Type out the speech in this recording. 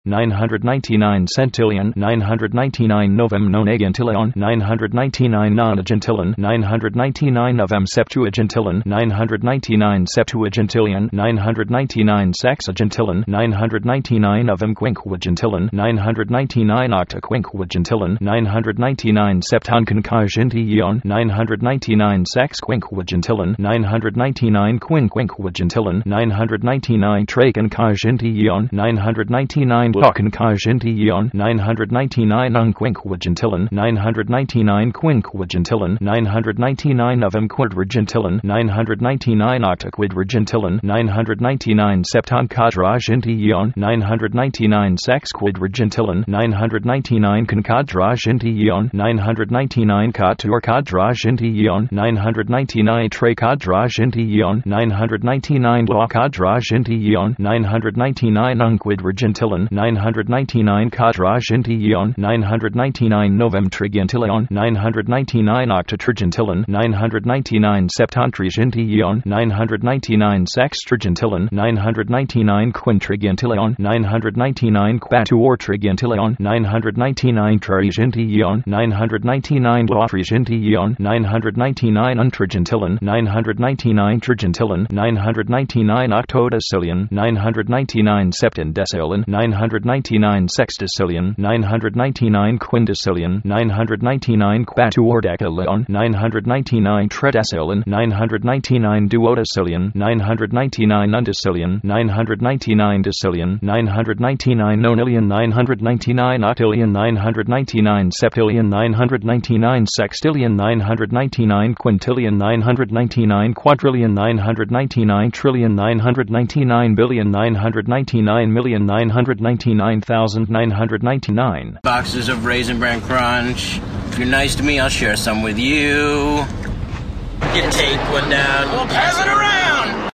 999 centillion, 999 novem nonagentillion, 999 nonagentillion, 999 novem septuagentillion, 999 septuagentillion, 999 sexagentillion, 999 novem quinquagentillion, 999 octaquinquagentillion, 999 septonquinquagentillion, 999 sexquinquagentillion, 999 quinquagentillion, 999 traquinquagentillion, 999 loquinquagentillion, 999 unquinquagentillion, 999 quinquagentillion, 999 novem quadragentillion, 999 octaquadragentillion, 999 septonquadragentillion, 999 sexquadragentillion, 999 conquadragentillion, 999 quattuorquadragentillion, 999 trequadragentillion, 999 loquadragentillion, 999 unquadragentillion, 999 quadragentillion, 999 novem trigentillion, 999 octatrigentillion, 999 septontrigentillion, 999 sextrigentillion, 999 quintrigentillion, 999 quattuortrigentillion, 999 trigentillion, 999 lotrigentillion, 999 untrigentillion, 999 trigentillion, 999 octodecillion, 999 septendecillion, 999 sexdecillion, 999 quindecillion, 999 quattuordecillion, 999 tredecillion, 999 duodecillion, 999 undecillion, 999 decillion, 999 nonillion, 999 octillion, 999 septillion, 999 sextillion, 999 quintillion, 999 quadrillion, 999 trillion, 999 billion, 999 million, 999,999 boxes of Raisin Bran Crunch. If you're nice to me, I'll share some with you. You take one down, we'll pass it around.